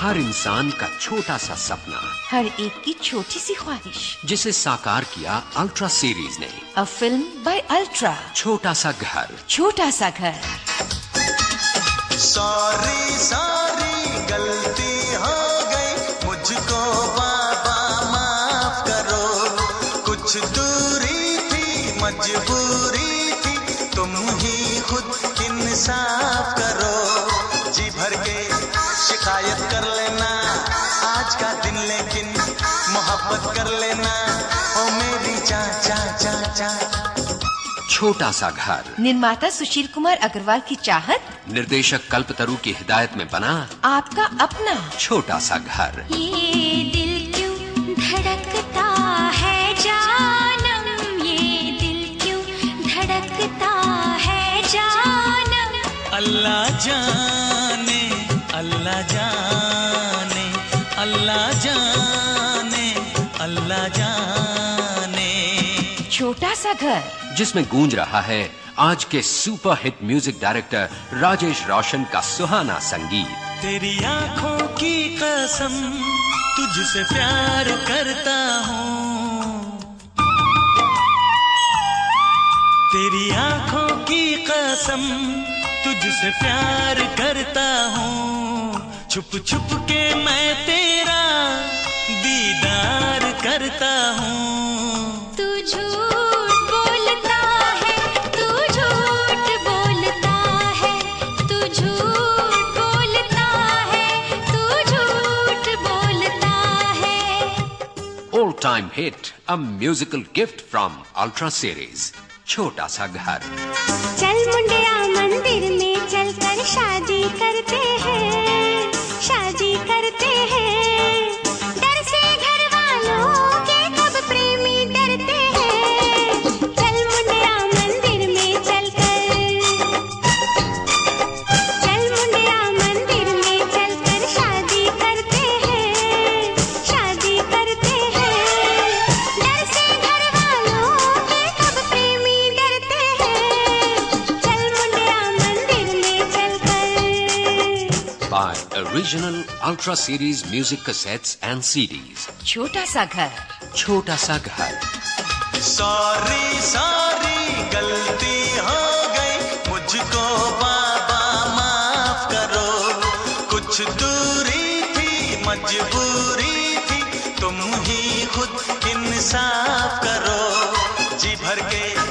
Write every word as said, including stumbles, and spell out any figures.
हर इंसान का छोटा सा सपना, हर एक की छोटी सी ख्वाहिश, जिसे साकार किया अल्ट्रा सीरीज ने। A film by Ultra. छोटा सा घर, छोटा सा घर। सॉरी सॉरी गलती हो गई, मुझको बाबा माफ करो। कुछ दूरी थी, मजबूरी थी, तुम ही खुद इंसाफ करो। जी भर के शिकायत कर लेना आज का दिन, लेकिन मोहब्बत कर लेना ओ मेरी चा चा चा चा। छोटा सा घर। निर्माता सुशील कुमार अग्रवाल की चाहत, निर्देशक कल्पतरू की हिदायत में बना आपका अपना छोटा सा घर। ये दिल क्यों धड़कता है जानम, ये दिल क्यों धड़कता है जानम। अल्लाह जाने अल्लाह जाने अल्लाह जाने अल्लाह जाने। छोटा सा घर, जिसमें गूंज रहा है आज के super hit music director Rajesh Roshan का सुहाना संगीत। तेरी आंखों की कसम, तुझसे प्यार करता हूँ। तेरी आंखों की कसम, तुझसे प्यार करता हूँ। छुप छुप के मैं तेरा दीदार करता हूँ। तू झूठ बोलता है, तू झूठ बोलता है, तू झूठ बोलता है, तू झूठ बोलता है। All time hit, a musical gift from Ultra series. छोटा सा घर। चल मुंडिया मंदिर में चलकर शादी करते हैं, शादी करते हैं। डर से घर वालों के कब प्रेमी डरते हैं। चल मुंडिया मंदिर में चलकर, चल मुंडिया मंदिर में चलकर शादी करते हैं, शादी करते हैं। डर से घर वालों के कब प्रेमी डरते हैं। चल मुंडिया मंदिर में चलकर। By original Ultra Series music cassettes and C Ds. छोटा सा घर। छोटा सा घर। सॉरी सॉरी गलती हो गई, मुझको बाबा माफ करो। कुछ दूरी थी, मजबूरी थी, तुम ही खुद इंसाफ करो। जी भर के